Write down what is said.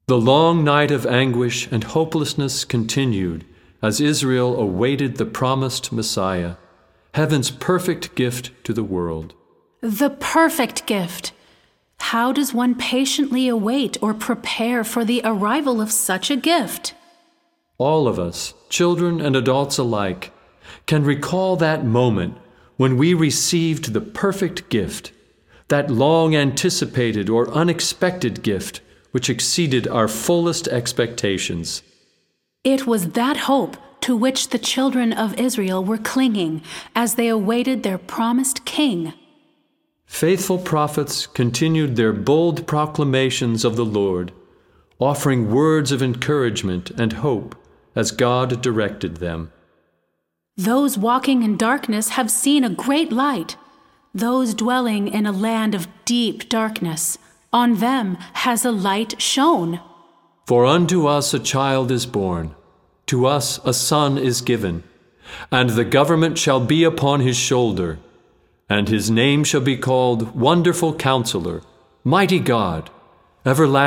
The long night of anguish and hopelessness continued as Israel awaited the promised Messiah, heaven's perfect gift to the world. The perfect gift! How does one patiently await or prepare for the arrival of such a gift? All of us, children and adults alike, can recall that moment when we received the perfect gift, that long-anticipated or unexpected gift which exceeded our fullest expectations. It was that hope to which the children of Israel were clinging as they awaited their promised king. Faithful prophets continued their bold proclamations of the Lord, offering words of encouragement and hope as God directed them. Those walking in darkness have seen a great light. Those dwelling in a land of deep darkness, on them has a light shone. For unto us a child is born, to us a son is given, and the government shall be upon his shoulder, and his name shall be called Wonderful Counselor, Mighty God, Everlasting